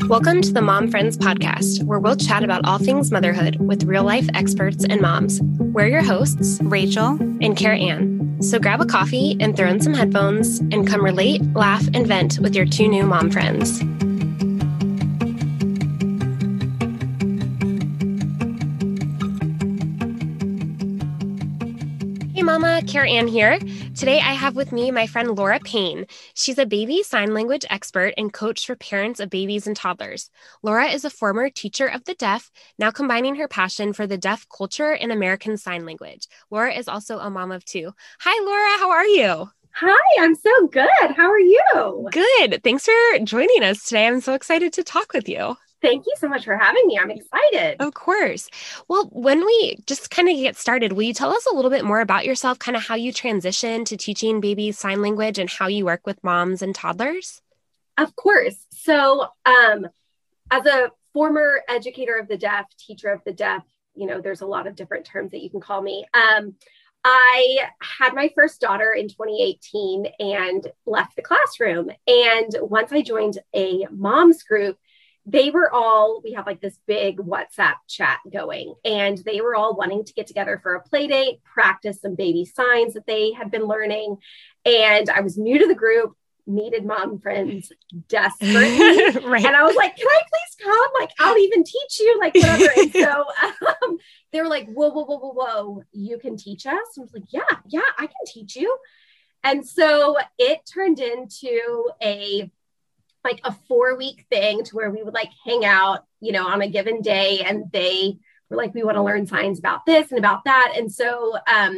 Welcome to the Mom Friends podcast, where we'll chat about all things motherhood with real-life experts and moms. We're your hosts, Rachel and Cara Ann. So grab a coffee and throw in some headphones and come relate, laugh, and vent with your two new mom friends. Hey Mama, Cara Ann here. Today I have with me my friend Laura Payne. She's a baby sign language expert and coach for parents of babies and toddlers. Laura is a former teacher of the deaf, now combining her passion for the deaf culture and American Sign Language. Laura is also a mom of two. Hi Laura, how are you? Hi, I'm so good. How are you? Good. Thanks for joining us today. I'm so excited to talk with you. Thank you so much for having me. I'm excited. Of course. Well, when we just kind of get started, will you tell us a little bit more about yourself, kind of how you transitioned to teaching babies sign language and how you work with moms and toddlers? Of course. So as a former educator of the deaf, teacher of the deaf, there's a lot of different terms that you can call me. I had my first daughter in 2018 and left the classroom. And once I joined a mom's group, we have like this big WhatsApp chat going, and they were all wanting to get together for a play date, practice some baby signs that they had been learning. And I was new to the group, needed mom friends desperately. Right. And I was like, can I please come? Like, I'll even teach you, like whatever. And so they were like, whoa, you can teach us? And I was like, yeah, I can teach you. And so it turned into a 4-week thing to where we would like hang out, on a given day. And they were like, we want to learn signs about this and about that. And so,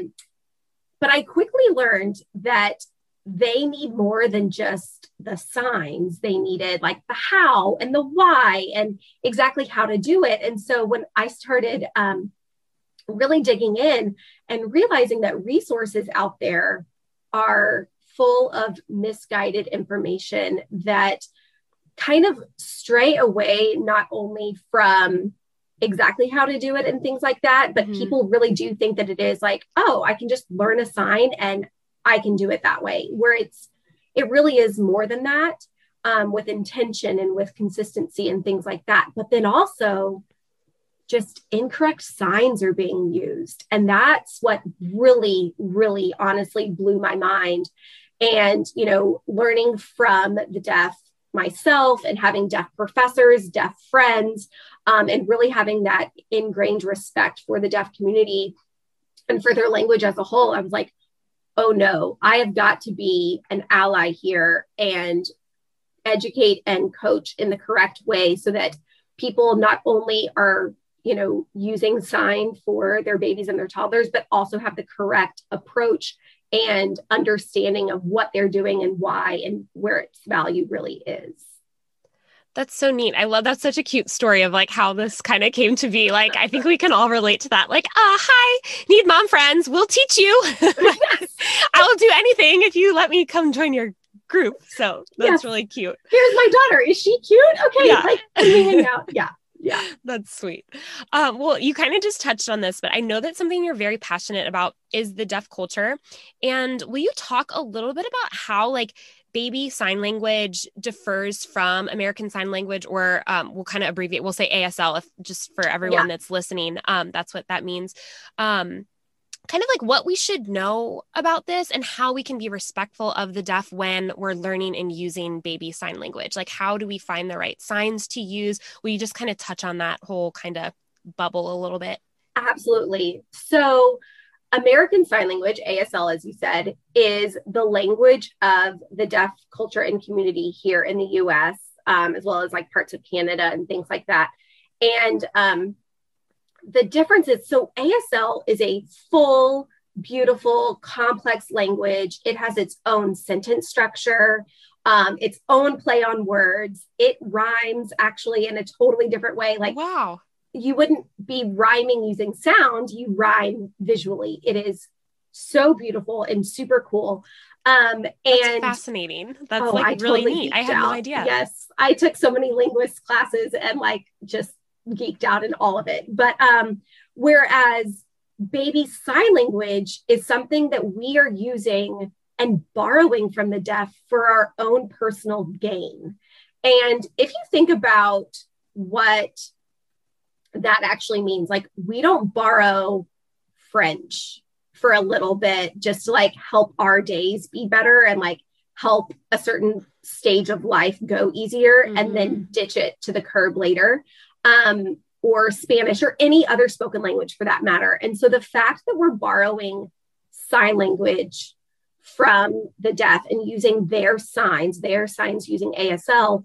but I quickly learned that they need more than just the signs. They needed like the how and the why and exactly how to do it. And so when I started really digging in and realizing that resources out there are full of misguided information that kind of stray away, not only from exactly how to do it and things like that, but people really do think that it is like, oh, I can just learn a sign and I can do it that way, where it really is more than that, with intention and with consistency and things like that. But then also just incorrect signs are being used. And that's what really, really honestly blew my mind. And, learning from the deaf myself and having deaf professors, deaf friends, and really having that ingrained respect for the deaf community and for their language as a whole, I was like, oh no, I have got to be an ally here and educate and coach in the correct way so that people not only are using sign for their babies and their toddlers, but also have the correct approach and understanding of what they're doing and why and where its value really is. That's so neat. I love that's such a cute story of like how this kind of came to be. Like, I think we can all relate to that. Like, hi, need mom friends. We'll teach you. I'll do anything if you let me come join your group. So that's really cute. Here's my daughter. Is she cute? Okay. Yeah. Like, let me hang out. Yeah. Yeah. That's sweet. Well, you kind of just touched on this, but I know that something you're very passionate about is the deaf culture. And will you talk a little bit about how like baby sign language differs from American Sign Language, or we'll kind of abbreviate, we'll say ASL just for everyone that's listening. That's what that means. Kind of like what we should know about this and how we can be respectful of the deaf when we're learning and using baby sign language. Like, how do we find the right signs to use? Will you just kind of touch on that whole kind of bubble a little bit? Absolutely. So American Sign Language, ASL, as you said, is the language of the deaf culture and community here in the US, as well as like parts of Canada and things like that. And the difference is, so ASL is a full, beautiful, complex language. It has its own sentence structure, its own play on words. It rhymes actually in a totally different way. Like, wow. You wouldn't be rhyming using sound, you rhyme visually. It is so beautiful and super cool. That's fascinating. That's like really totally neat. I had no idea. Yes. I took so many linguist classes and like just geeked out in all of it. But whereas baby sign language is something that we are using and borrowing from the deaf for our own personal gain. And if you think about what that actually means, like we don't borrow French for a little bit just to like help our days be better and like help a certain stage of life go easier and then ditch it to the curb later, or Spanish or any other spoken language for that matter. And so the fact that we're borrowing sign language from the deaf and using their signs using ASL,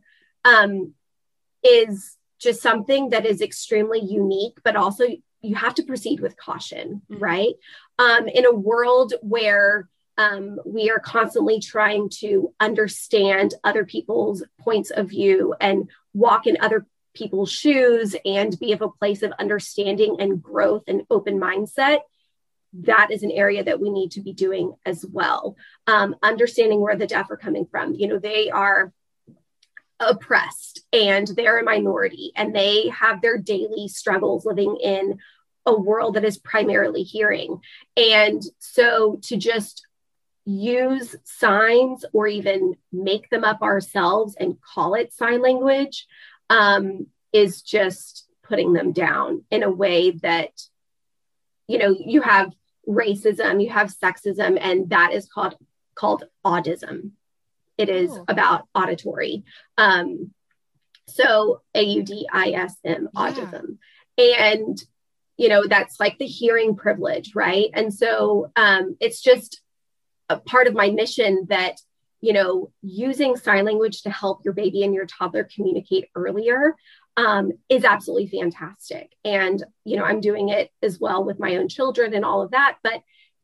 is just something that is extremely unique, but also you have to proceed with caution, right? In a world where we are constantly trying to understand other people's points of view and walk in other people's shoes and be of a place of understanding and growth and open mindset, that is an area that we need to be doing as well. Understanding where the deaf are coming from. You know, they are oppressed and they're a minority and they have their daily struggles living in a world that is primarily hearing. And so to just use signs or even make them up ourselves and call it sign language is just putting them down in a way that, you know, you have racism, you have sexism, and that is called autism. It is about auditory. So AUDISM, autism. And, you know, that's like the hearing privilege, right? And so it's just a part of my mission that, you know, using sign language to help your baby and your toddler communicate earlier is absolutely fantastic. And, you know, I'm doing it as well with my own children and all of that, but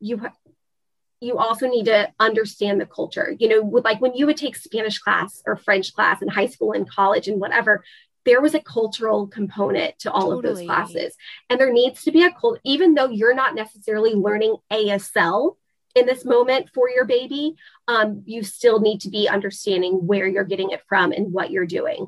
you also need to understand the culture, you know, with like when you would take Spanish class or French class in high school and college and whatever, there was a cultural component to all of those classes. And there needs to be a even though you're not necessarily learning ASL in this moment for your baby, you still need to be understanding where you're getting it from and what you're doing.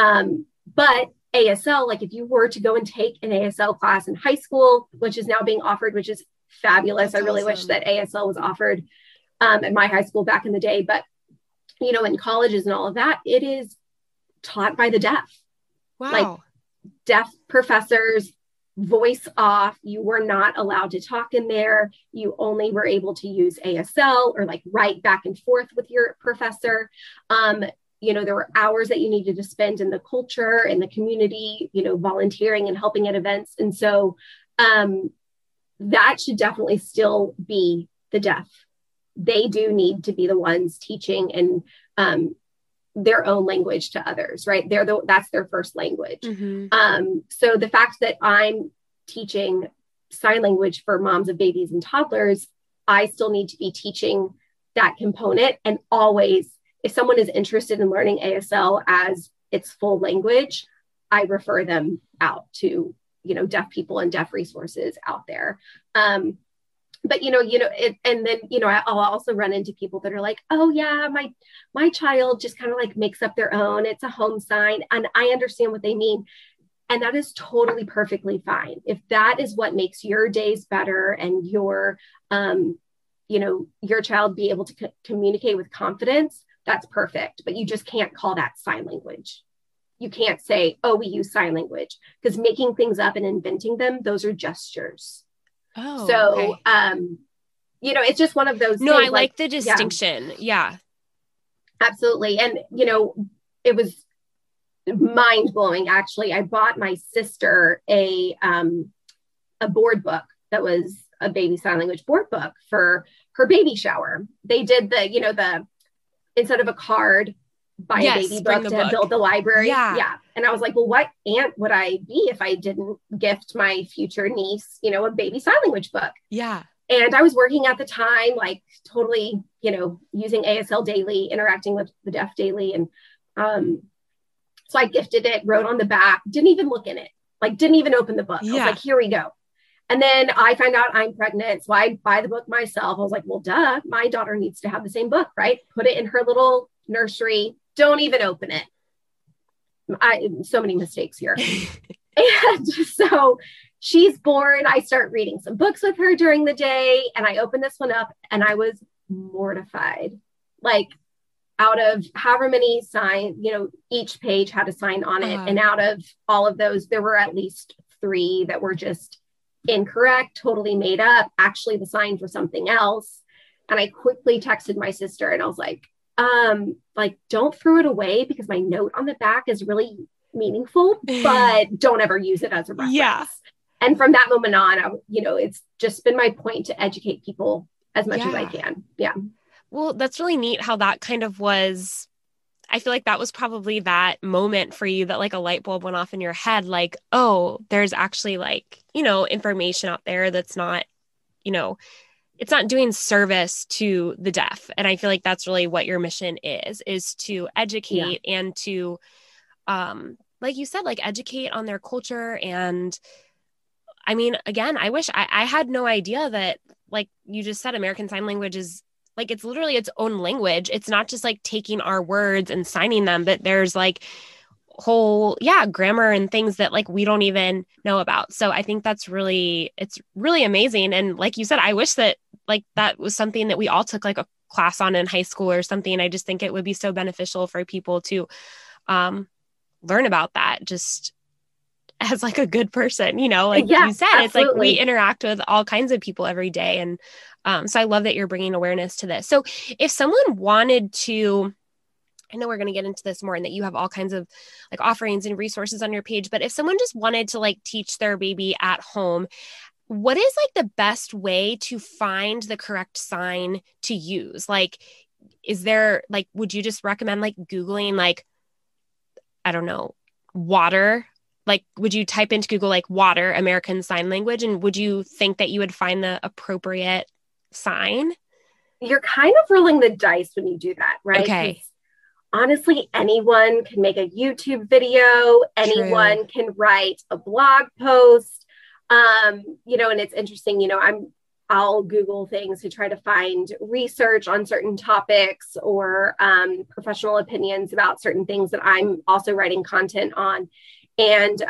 But ASL, like if you were to go and take an ASL class in high school, which is now being offered, which is fabulous. I really wish that ASL was offered at my high school back in the day, but you know, in colleges and all of that, it is taught by the deaf. Wow. Like deaf professors, voice off. You were not allowed to talk in there. You only were able to use ASL or like write back and forth with your professor. You know, there were hours that you needed to spend in the culture and the community, you know, volunteering and helping at events. And so that should definitely still be the deaf. They do need to be the ones teaching and their own language to others, right? That's their first language. So the fact that I'm teaching sign language for moms of babies and toddlers, I still need to be teaching that component. And always, if someone is interested in learning ASL as its full language, I refer them out to, you know, deaf people and deaf resources out there. But, you know, and then, you know, I'll also run into people that are like, oh yeah, my child just kind of like makes up their own. It's a home sign. And I understand what they mean. And that is totally perfectly fine. If that is what makes your days better and your, you know, your child be able to communicate with confidence, that's perfect. But you just can't call that sign language. You can't say, oh, we use sign language, because making things up and inventing them, those are gestures. Oh, so, okay. You know, it's just one of those No, things, I like the distinction. Yeah. Absolutely. And, you know, it was mind blowing. Actually, I bought my sister a board book that was a baby sign language board book for her baby shower. They did instead of a card, buy a baby book to build the library. Yeah. And I was like, well, what aunt would I be if I didn't gift my future niece, you know, a baby sign language book? Yeah. And I was working at the time, like totally, you know, using ASL daily, interacting with the deaf daily. And so I gifted it, wrote on the back, didn't even look in it, like didn't even open the book. I was like, here we go. And then I find out I'm pregnant. So I buy the book myself. I was like, well, duh, my daughter needs to have the same book, right? Put it in her little nursery. Don't even open it. So many mistakes here. And so she's born. I start reading some books with her during the day. And I open this one up and I was mortified. Like, out of however many signs, each page had a sign on it. And out of all of those, there were at least 3 that were just incorrect, totally made up. Actually, the signs were something else. And I quickly texted my sister and I was like, don't throw it away because my note on the back is really meaningful, but don't ever use it as a reference. Yeah. And from that moment on, it's just been my point to educate people as much as I can. Yeah. Well, that's really neat how that kind of was. I feel like that was probably that moment for you that like a light bulb went off in your head, like, oh, there's actually like, information out there that's not, it's not doing service to the deaf. And I feel like that's really what your mission is to educate and to, like you said, like educate on their culture. And I mean, again, I wish I had no idea that, like you just said, American Sign Language is like, it's literally its own language. It's not just like taking our words and signing them, but there's like whole, grammar and things that like we don't even know about. So I think it's really amazing. And like you said, I wish that like that was something that we all took like a class on in high school or something. I just think it would be so beneficial for people to learn about that just as like a good person, like you said, absolutely. It's like we interact with all kinds of people every day. And so I love that you're bringing awareness to this. So if someone wanted to, I know we're going to get into this more and that you have all kinds of like offerings and resources on your page, but if someone just wanted to like teach their baby at home, what is like the best way to find the correct sign to use? Like, is there like, would you just recommend like Googling like, I don't know, water? Like, would you type into Google like water, American Sign Language? And would you think that you would find the appropriate sign? You're kind of rolling the dice when you do that, right? Okay. Honestly, anyone can make a YouTube video. Anyone can write a blog post. And it's interesting, I'll Google things to try to find research on certain topics or professional opinions about certain things that I'm also writing content on. And,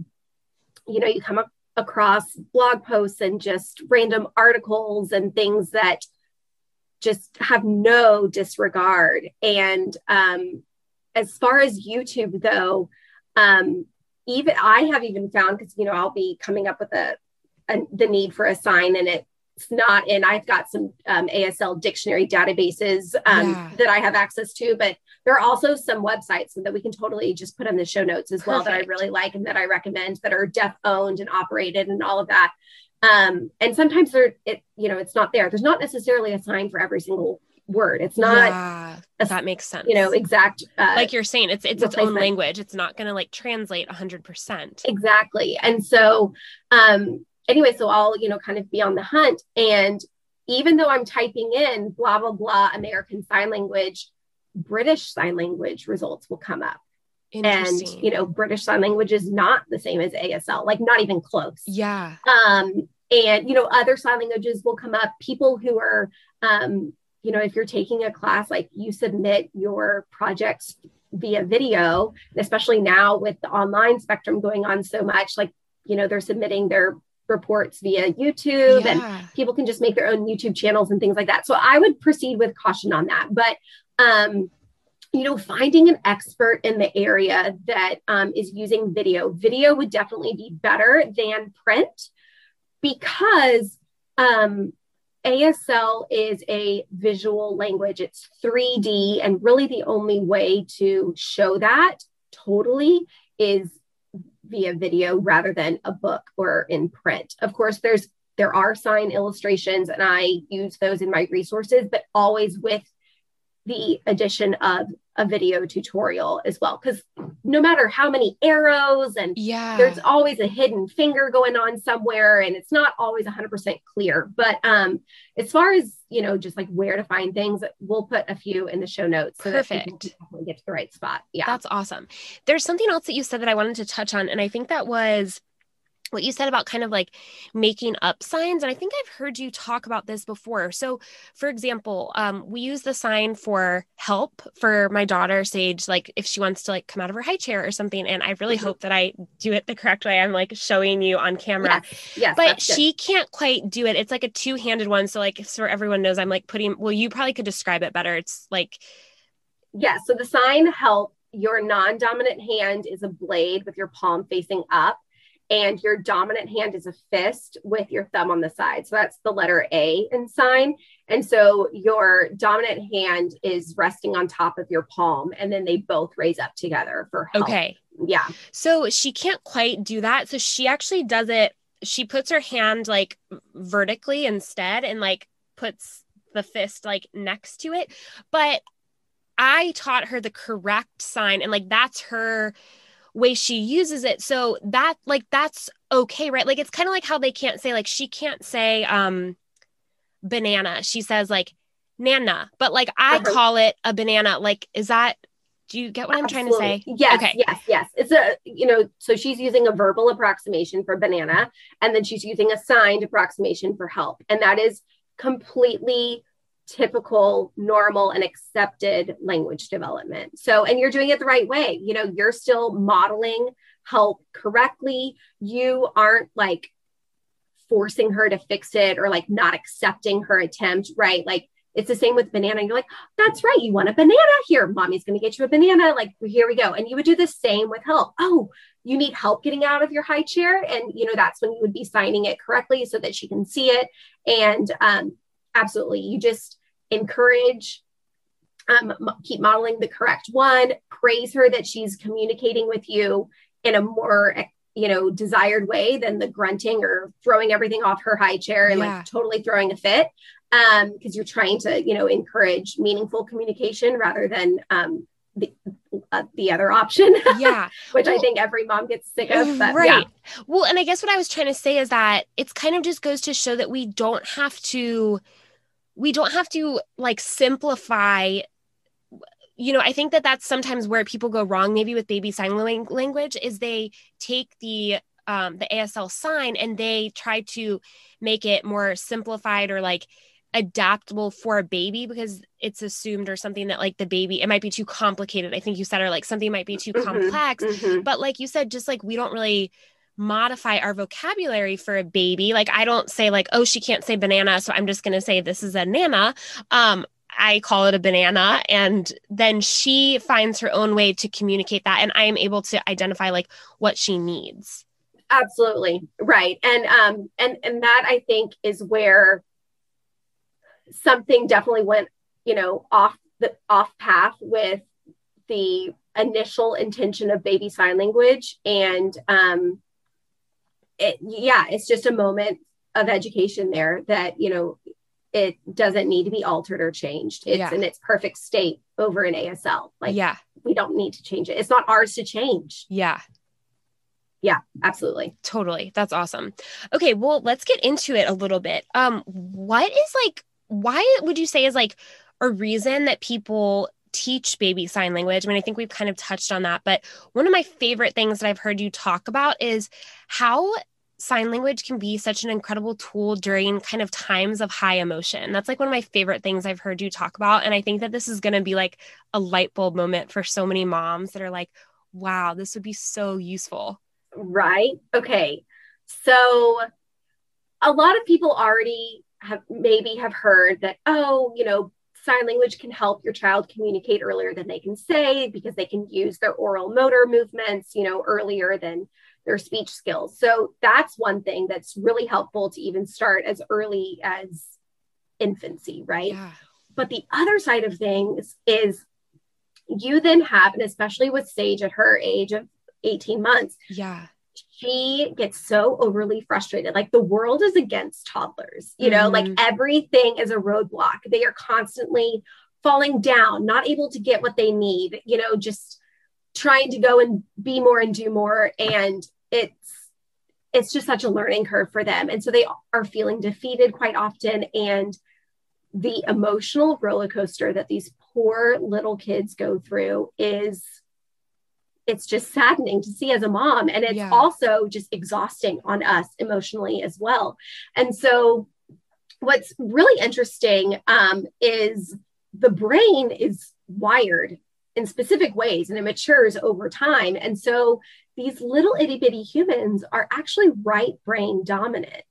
you come across blog posts and just random articles and things that just have no disregard. And as far as YouTube, though, even I have even found, because, I'll be coming up with the need for a sign, and it's not in, I've got some ASL dictionary databases that I have access to, but there are also some websites that we can totally just put in the show notes as well that I really like and that I recommend that are deaf owned and operated and all of that. And sometimes it's not there. There's not necessarily a sign for every single word. It's not. That makes sense. Exact. Like you're saying, it's its own language. It's not going to like translate 100%. Exactly. And so, anyway, so I'll, kind of be on the hunt. And even though I'm typing in blah, blah, blah, American Sign Language, British Sign Language results will come up. And, British Sign Language is not the same as ASL, like not even close. Yeah. And, other sign languages will come up. People who are, if you're taking a class, like you submit your projects via video, especially now with the online spectrum going on so much, like, they're submitting their reports via YouTube and people can just make their own YouTube channels and things like that. So I would proceed with caution on that. But, finding an expert in the area that is using video would definitely be better than print because ASL is a visual language. It's 3D, and really the only way to show that totally is via video rather than a book or in print. Of course, there are sign illustrations, and I use those in my resources, but always with the addition of a video tutorial as well. Because no matter how many arrows and there's always a hidden finger going on somewhere, and it's not always 100% clear. But as far as, just like where to find things, we'll put a few in the show notes so that people can definitely get to the right spot. Yeah. That's awesome. There's something else that you said that I wanted to touch on. And I think that was what you said about kind of like making up signs. And I think I've heard you talk about this before. So for example, we use the sign for help for my daughter, Sage, like if she wants to like come out of her high chair or something. And I really hope that I do it the correct way. I'm like showing you on camera, but she can't quite do it. It's like a two-handed one. So like, so everyone knows I'm like you probably could describe it better. It's like, Yeah. So the sign help, your non-dominant hand is a blade with your palm facing up, and your dominant hand is a fist with your thumb on the side. So that's the letter A in sign. And so your dominant hand is resting on top of your palm, and then they both raise up together for help. Okay. Yeah. So she can't quite do that. So she actually does it. She puts her hand like vertically instead and like puts the fist like next to it. But I taught her the correct sign, and like that's her way she uses it. So that like that's okay, right? Like it's kind of like how they can't say, like she can't say banana. She says like nana, but like I call it a banana. Like is that, do you get what I'm trying to say? Yes, Okay. yes. It's a, so she's using a verbal approximation for banana, and then she's using a signed approximation for help. And that is completely typical, normal, and accepted language development. So, and you're doing it the right way. You're still modeling help correctly. You aren't like forcing her to fix it or like not accepting her attempt, right? Like it's the same with banana. You're like, that's right. You want a banana? Here, mommy's going to get you a banana. Like, here we go. And you would do the same with help. Oh, you need help getting out of your high chair. And, that's when you would be signing it correctly so that she can see it. And absolutely, you just encourage, keep modeling the correct one, praise her that she's communicating with you in a more desired way than the grunting or throwing everything off her high chair and like totally throwing a fit. Because you're trying to, encourage meaningful communication rather than the other option. Yeah. Which I think every mom gets sick of. But, right. Yeah. Well, and I guess what I was trying to say is that it's kind of just goes to show that we don't have to like simplify. I think that that's sometimes where people go wrong, maybe with baby sign language, is they take the ASL sign and they try to make it more simplified or like adaptable for a baby because it's assumed or something that like the baby, it might be too complicated. I think you said, or like something might be too complex, but like you said, just like we don't really modify our vocabulary for a baby. Like I don't say like, oh, she can't say banana, so I'm just going to say this is a nana. I call it a banana, and then she finds her own way to communicate that, and I am able to identify like what she needs. Absolutely. Right. And that I think is where something definitely went, off path with the initial intention of baby sign language. And it's just a moment of education there that, it doesn't need to be altered or changed. It's in its perfect state over in ASL. Like, we don't need to change it. It's not ours to change. Yeah. Yeah, absolutely. Totally. That's awesome. Okay. Well, let's get into it a little bit. What is like, why would you say is like a reason that people teach baby sign language? I mean, I think we've kind of touched on that, but one of my favorite things that I've heard you talk about is how sign language can be such an incredible tool during kind of times of high emotion. That's like one of my favorite things I've heard you talk about. And I think that this is going to be like a light bulb moment for so many moms that are like, wow, this would be so useful. Right. Okay. So a lot of people already have heard that, sign language can help your child communicate earlier than they can say because they can use their oral motor movements, earlier than their speech skills. So that's one thing that's really helpful to even start as early as infancy, right? Yeah. But the other side of things is you then have, and especially with Sage at her age of 18 months, she gets so overly frustrated. Like the world is against toddlers, like everything is a roadblock. They are constantly falling down, not able to get what they need, just trying to go and be more and do more. And it's just such a learning curve for them. And so they are feeling defeated quite often. And the emotional roller coaster that these poor little kids go through it's just saddening to see as a mom. And it's also just exhausting on us emotionally as well. And so what's really interesting is the brain is wired in specific ways and it matures over time. And so these little itty bitty humans are actually right brain dominant.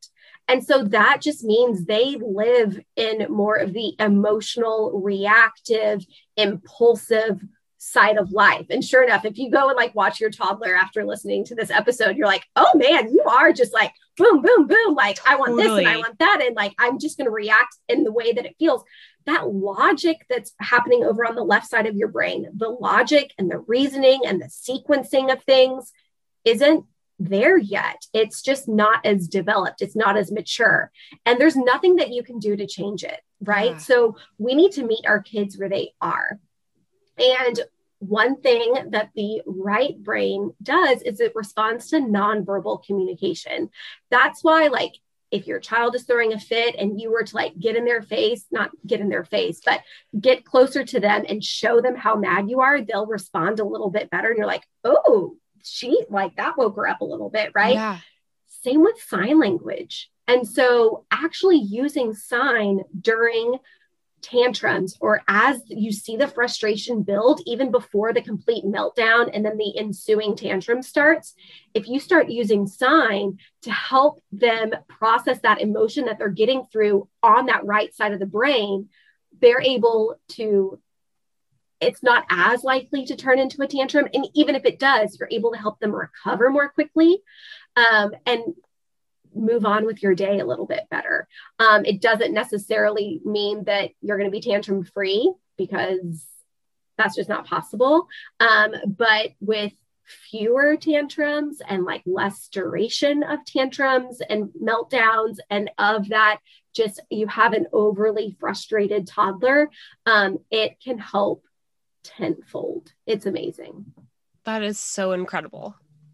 And so that just means they live in more of the emotional, reactive, impulsive side of life. And sure enough, if you go and like watch your toddler after listening to this episode, you're like, oh man, you are just like boom, boom, boom. Like I want this and I want that. And like, I'm just going to react in the way that it feels. That logic that's happening over on the left side of your brain, the logic and the reasoning and the sequencing of things isn't there yet. It's just not as developed. It's not as mature. And there's nothing that you can do to change it. Right. Yeah. So we need to meet our kids where they are. And one thing that the right brain does is it responds to nonverbal communication. That's why, like, if your child is throwing a fit and you were to like get in their face, not get in their face, but get closer to them and show them how mad you are, they'll respond a little bit better. And you're like, oh, she like that woke her up a little bit, right? Yeah. Same with sign language. And so actually using sign during tantrums or as you see the frustration build, even before the complete meltdown and then the ensuing tantrum starts, if you start using sign to help them process that emotion that they're getting through on that right side of the brain, they're able to, it's not as likely to turn into a tantrum. And even if it does, you're able to help them recover more quickly and move on with your day a little bit better. It doesn't necessarily mean that you're going to be tantrum free, because that's just not possible. But with fewer tantrums and like less duration of tantrums and meltdowns, and of that, just you have an overly frustrated toddler, it can help tenfold. It's amazing. That is so incredible.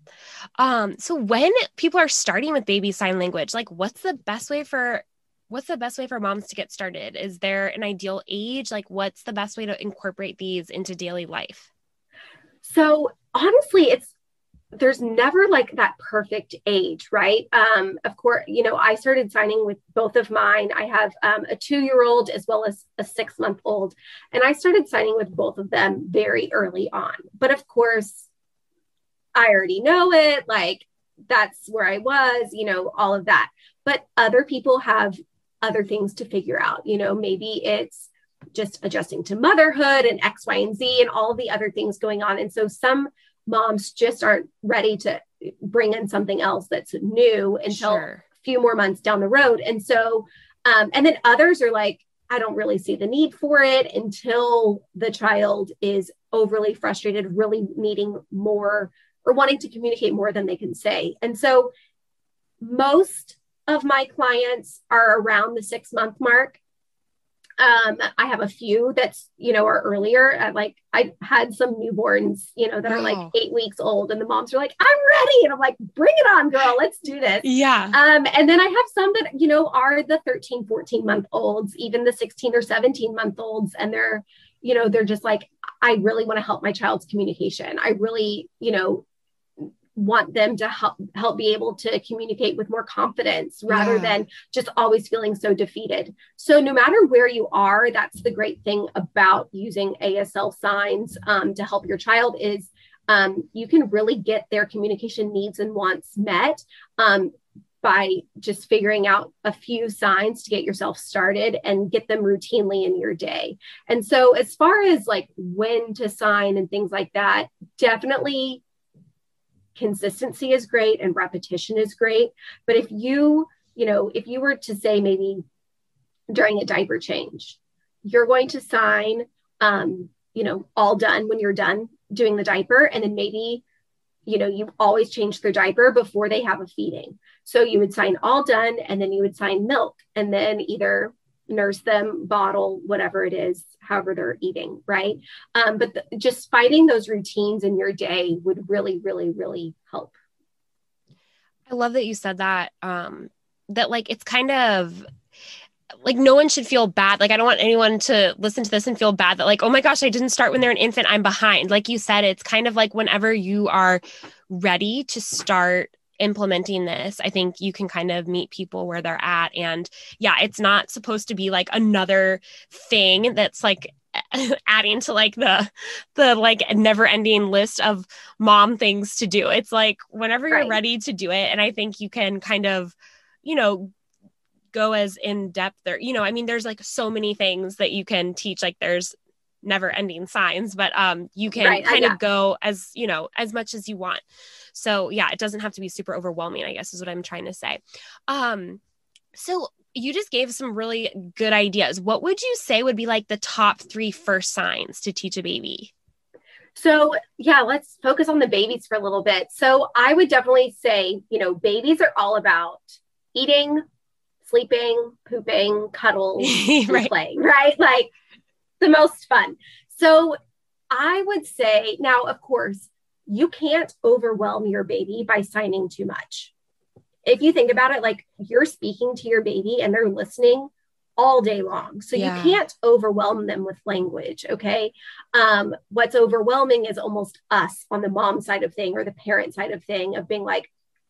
So when people are starting with baby sign language, like what's the best way for moms to get started? Is there an ideal age? Like what's the best way to incorporate these into daily life? So honestly, there's never like that perfect age, right? Of course, I started signing with both of mine. I have a 2-year-old as well as a 6-month-old, and I started signing with both of them very early on. But of course, I already know it, like that's where I was, all of that. But other people have other things to figure out, maybe it's just adjusting to motherhood and X, Y, and Z and all the other things going on. And so some moms just aren't ready to bring in something else that's new until a few more months down the road. And so, and then others are like, I don't really see the need for it until the child is overly frustrated, really needing more or wanting to communicate more than they can say. And so most of my clients are around the 6-month mark. I have a few that's, are earlier. Like I had some newborns, that are like 8 weeks old, and the moms are like, I'm ready. And I'm like, bring it on, girl, let's do this. Yeah. And then I have some that, are the 13, 14 month olds, even the 16 or 17 month olds. And they're just like, I really want to help my child's communication. I really, want them to help be able to communicate with more confidence rather than just always feeling so defeated. So no matter where you are, that's the great thing about using ASL signs to help your child is you can really get their communication needs and wants met by just figuring out a few signs to get yourself started and get them routinely in your day. And so as far as like when to sign and things like that, definitely consistency is great and repetition is great. But if you were to say maybe during a diaper change, you're going to sign, all done when you're done doing the diaper. And then maybe, you always change their diaper before they have a feeding. So you would sign all done, and then you would sign milk, and then either nurse them, bottle, whatever it is, however they're eating, right? But just finding those routines in your day would really, really, really help. I love that you said that, that like, it's kind of like, no one should feel bad. Like, I don't want anyone to listen to this and feel bad that like, oh my gosh, I didn't start when they're an infant, I'm behind. Like you said, it's kind of like whenever you are ready to start implementing this, I think you can kind of meet people where they're at. And yeah, it's not supposed to be like another thing that's like adding to like the like never ending list of mom things to do. It's like whenever you're ready to do it. And I think you can kind of, go as in depth or, I mean, there's like so many things that you can teach, like there's never ending signs, but you can kind of go as, as much as you want. So yeah, it doesn't have to be super overwhelming, I guess is what I'm trying to say. So you just gave some really good ideas. What would you say would be like the top 3 first signs to teach a baby? So yeah, let's focus on the babies for a little bit. So I would definitely say, babies are all about eating, sleeping, pooping, cuddles, and playing, right? Like the most fun. So I would say now, of course, you can't overwhelm your baby by signing too much. If you think about it, like you're speaking to your baby and they're listening all day long. So you can't overwhelm them with language. Okay. What's overwhelming is almost us on the mom side of thing or the parent side of thing of being like,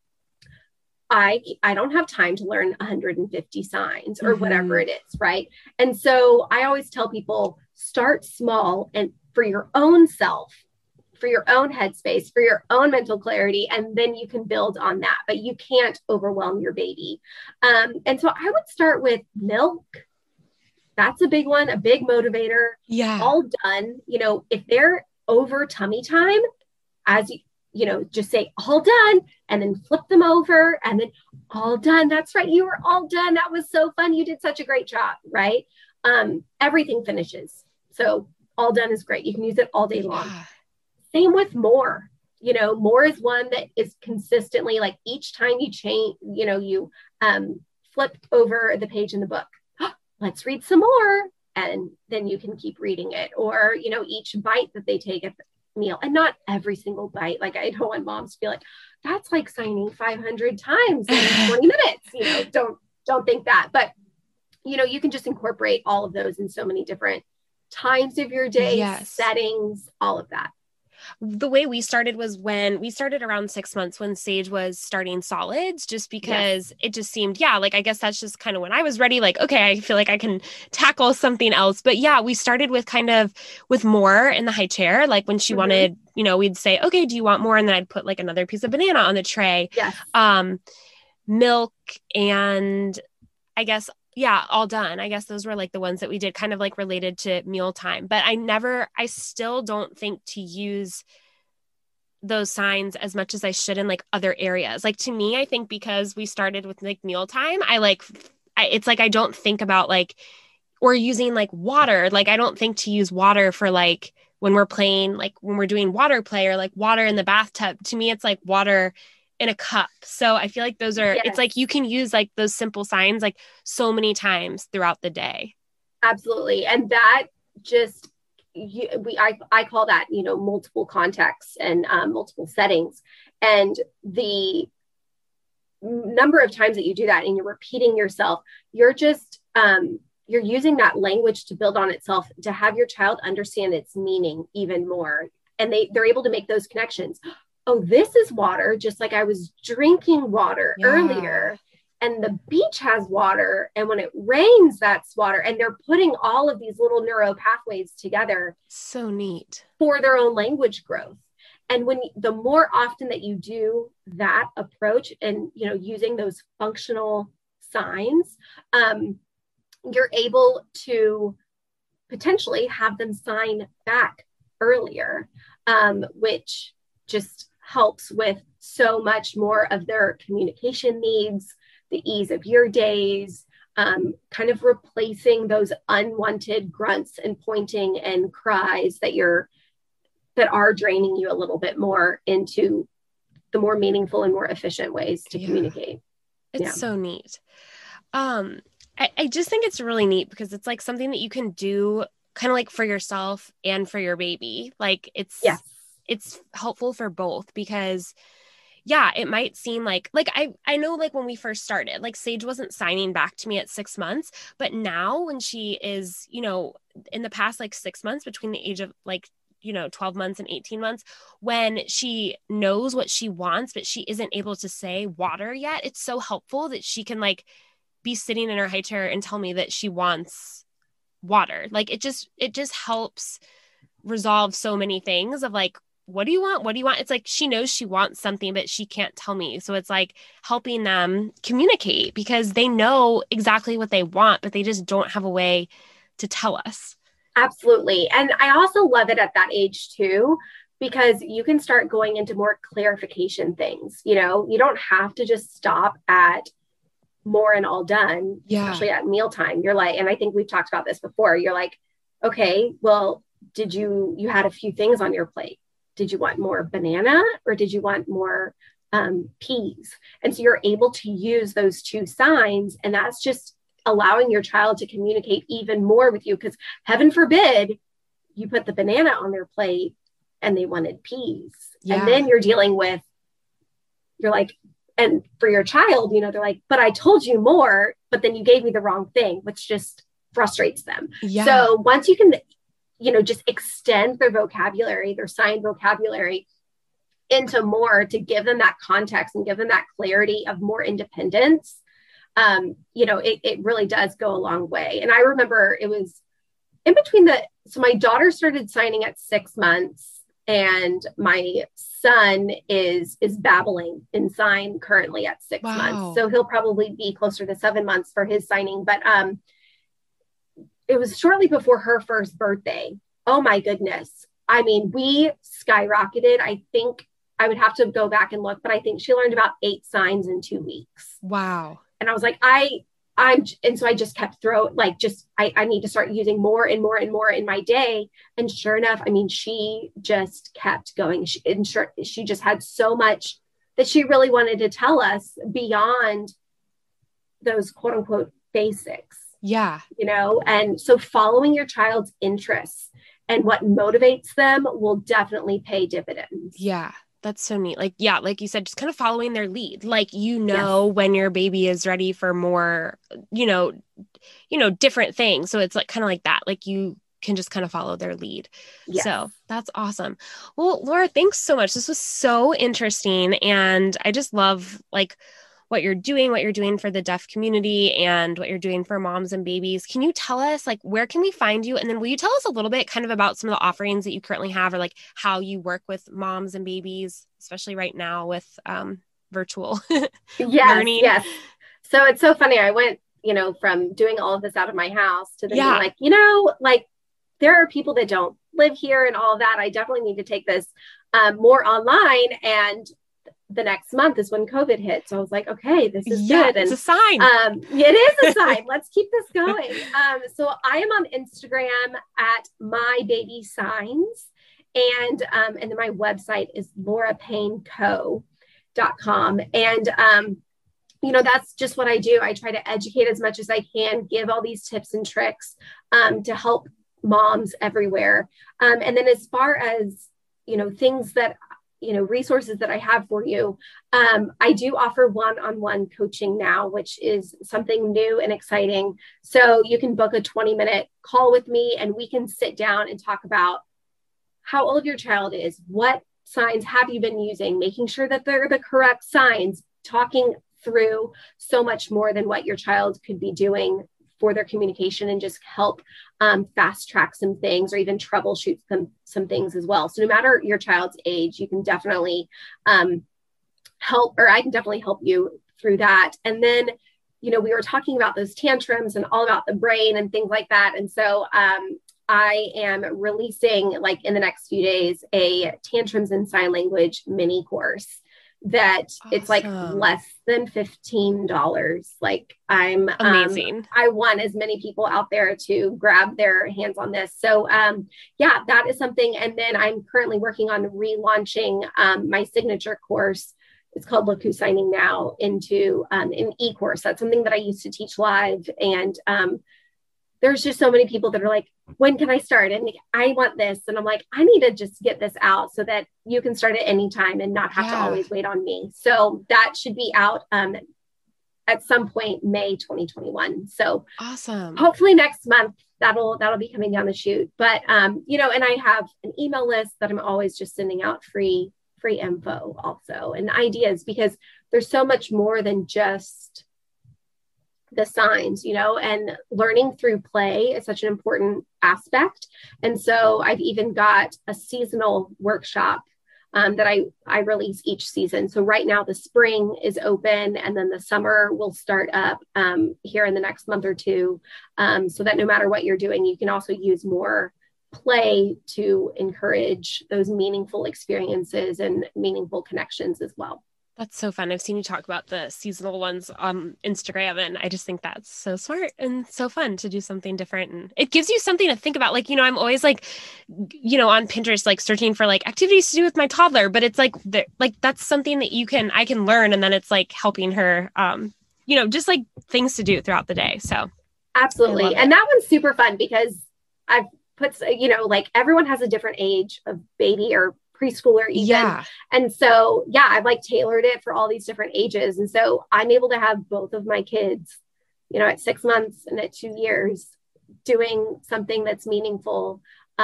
I don't have time to learn 150 signs or whatever it is. Right. And so I always tell people, start small and for your own self, for your own headspace, for your own mental clarity, and then you can build on that, but you can't overwhelm your baby. And so I would start with milk. That's a big one, a big motivator. Yeah. All done. If they're over tummy time, as just say all done and then flip them over and then all done. That's right. You were all done. That was so fun. You did such a great job. Right. Everything finishes. So all done is great. You can use it all day long. Same with more. More is one that is consistently like each time you change, you flip over the page in the book. Let's read some more. And then you can keep reading it. Or, each bite that they take at the meal, and not every single bite. Like I don't want moms to feel like that's like signing 500 times in 20 minutes. Don't think that. But, you can just incorporate all of those in so many different times of your day, settings, all of that. The way we started was when we started around 6 months when Sage was starting solids, just because it just seemed, like, I guess that's just kind of when I was ready. Like, okay, I feel like I can tackle something else. But yeah, we started with with more in the high chair. Like when she wanted, we'd say, okay, do you want more? And then I'd put like another piece of banana on the tray. Yes. Milk and I guess all done. I guess those were like the ones that we did kind of like related to mealtime, but I still don't think to use those signs as much as I should in like other areas. Like to me, I think because we started with like mealtime, it's like, I don't think about like, or using like water. Like, I don't think to use water for like when we're playing, like when we're doing water play or like water in the bathtub. To me, it's like water in a cup. So I feel like those are, it's like you can use like those simple signs like so many times throughout the day. Absolutely. And that just, I call that, multiple contexts and multiple settings. And the number of times that you do that and you're repeating yourself, you're just, you're using that language to build on itself, to have your child understand its meaning even more. And they're able to make those connections. Oh, this is water, just like I was drinking water earlier. And the beach has water. And when it rains, that's water. And they're putting all of these little neuro pathways together. So neat. For their own language growth. And the more often that you do that approach and, using those functional signs, you're able to potentially have them sign back earlier, which just helps with so much more of their communication needs, the ease of your days, kind of replacing those unwanted grunts and pointing and cries that are draining you a little bit more into the more meaningful and more efficient ways to communicate. It's so neat. I just think it's really neat because it's like something that you can do kind of like for yourself and for your baby. Like it's helpful for both because it might seem like I know like when we first started, like Sage wasn't signing back to me at 6 months, but now when she is, in the past like 6 months between the age of like, 12 months and 18 months, when she knows what she wants, but she isn't able to say water yet, it's so helpful that she can like be sitting in her high chair and tell me that she wants water. Like it just helps resolve so many things of like, what do you want? What do you want? It's like, she knows she wants something, but she can't tell me. So it's like helping them communicate because they know exactly what they want, but they just don't have a way to tell us. Absolutely. And I also love it at that age too, because you can start going into more clarification things. You know, you don't have to just stop at more and all done, especially at mealtime. You're like, and I think we've talked about this before. You're like, okay, well, you had a few things on your plate. Did you want more banana or did you want more peas? And so you're able to use those two signs, and that's just allowing your child to communicate even more with you, because heaven forbid you put the banana on their plate and they wanted peas. And then you're like, and for your child, you know, they're like, but I told you more, but then you gave me the wrong thing, which just frustrates them. So once you can, you know, just extend their vocabulary, their sign vocabulary into more to give them that context and give them that clarity of more independence, you know, it really does go a long way. And I remember it was in between so my daughter started signing at 6 months and my son is babbling in sign currently at 6 months. So he'll probably be closer to 7 months for his signing. But it was shortly before her first birthday. Oh my goodness. I mean, we skyrocketed. I think I would have to go back and look, but I think she learned about 8 signs in 2 weeks. Wow. And I was like, and so I just kept I need to start using more and more and more in my day. And sure enough, I mean, she just kept going. She just had so much that she really wanted to tell us beyond those quote unquote basics. Yeah. You know, and so following your child's interests and what motivates them will definitely pay dividends. Yeah. That's so neat. Like, yeah, like you said, just kind of following their lead. Like, you know, when your baby is ready for more, you know, different things. So it's like kind of like that. Like you can just kind of follow their lead. Yes. So that's awesome. Well, Laura, thanks so much. This was so interesting. And I just love like what you're doing for the deaf community and what you're doing for moms and babies. Can you tell us like, where can we find you? And then will you tell us a little bit kind of about some of the offerings that you currently have, or like how you work with moms and babies, especially right now with virtual learning? Yes. So it's so funny. I went, you know, from doing all of this out of my house to then being like, you know, like there are people that don't live here and all of that. I definitely need to take this more online. And the next month is when COVID hit. So I was like, okay, this is good. It's a sign. It is a sign. Let's keep this going. So I am on Instagram at My Baby Signs. And then my website is laurapayneco.com. And, you know, that's just what I do. I try to educate as much as I can, give all these tips and tricks to help moms everywhere. And then as far as, you know, things that, you know, resources that I have for you. I do offer one-on-one coaching now, which is something new and exciting. So you can book a 20-minute call with me and we can sit down and talk about how old your child is, what signs have you been using, making sure that they're the correct signs, talking through so much more than what your child could be doing for their communication, and just help fast track some things or even troubleshoot some things as well. So no matter your child's age, you can definitely help, or I can definitely help you through that. And then, you know, we were talking about those tantrums and all about the brain and things like that. And so I am releasing, like in the next few days, a tantrums in sign language mini course that it's like less than $15. Like I'm amazing. I want as many people out there to grab their hands on this. So yeah, that is something. And then I'm currently working on relaunching my signature course. It's called Look Who's Signing Now, into an e-course. That's something that I used to teach live. And there's just so many people that are like, when can I start? And I want this. And I'm like, I need to just get this out so that you can start at any time and not have to always wait on me. So that should be out at some point, May 2021. So awesome. Hopefully next month, that'll be coming down the chute. But, you know, and I have an email list that I'm always just sending out free info also, and ideas, because there's so much more than just the signs, you know, and learning through play is such an important aspect. And so I've even got a seasonal workshop that I release each season. So right now the spring is open, and then the summer will start up here in the next month or two, so that no matter what you're doing, you can also use more play to encourage those meaningful experiences and meaningful connections as well. That's so fun. I've seen you talk about the seasonal ones on Instagram, and I just think that's so smart and so fun to do something different. And it gives you something to think about. Like, I'm always like, on Pinterest, like searching for like activities to do with my toddler, but it's like, that's something that I can learn. And then it's like helping her, just like things to do throughout the day. So absolutely. And that one's super fun because I've put, like everyone has a different age of baby or preschooler even. Yeah. And so, I've like tailored it for all these different ages. And so I'm able to have both of my kids, at 6 months and at 2 years doing something that's meaningful,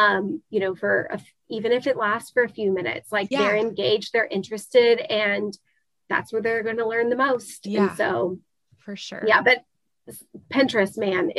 for even if it lasts for a few minutes, like they're engaged, they're interested, and that's where they're going to learn the most. Yeah. And so for sure. Yeah. But Pinterest, man,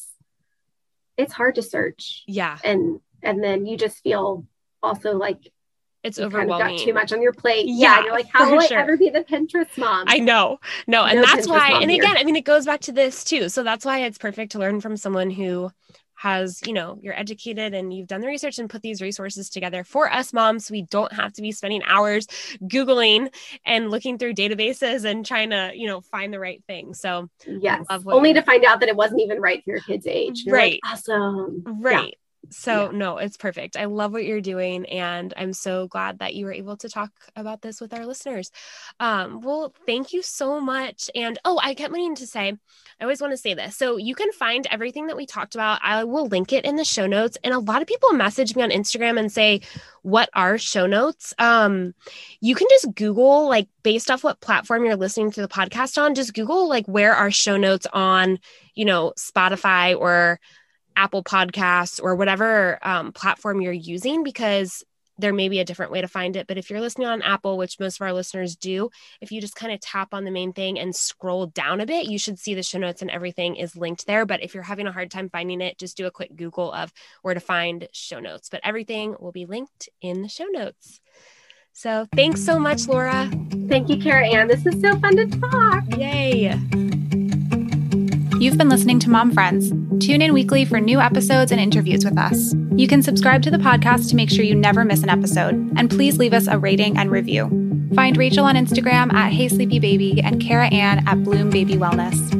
it's hard to search. Yeah. And then you just feel also like it's overwhelming. Kind of got too much on your plate. Yeah. And you're like, how will I ever be the Pinterest mom? I know. No. And that's why, and again, I mean, it goes back to this too. So that's why it's perfect to learn from someone who has, you're educated and you've done the research and put these resources together for us moms. So we don't have to be spending hours Googling and looking through databases and trying to, find the right thing. So yes, only to find out that it wasn't even right for your kid's age. You're right. Like, awesome. Right. Yeah. So no, it's perfect. I love what you're doing. And I'm so glad that you were able to talk about this with our listeners. Well, thank you so much. And I kept meaning to say, I always want to say this. So you can find everything that we talked about. I will link it in the show notes. And a lot of people message me on Instagram and say, what are show notes? You can just Google, like based off what platform you're listening to the podcast on, just Google like where are show notes on, Spotify or Apple Podcasts or whatever platform you're using, because there may be a different way to find it. But if you're listening on Apple, which most of our listeners do, if you just kind of tap on the main thing and scroll down a bit, you should see the show notes and everything is linked there. But if you're having a hard time finding it, just do a quick Google of where to find show notes. But everything will be linked in the show notes. So thanks so much, Laura. Thank you, Kara Ann. This is so fun to talk. Yay. You've been listening to Mom Friends. Tune in weekly for new episodes and interviews with us. You can subscribe to the podcast to make sure you never miss an episode. And please leave us a rating and review. Find Rachel on Instagram at HeySleepyBaby and Kara Ann at Bloom Baby Wellness.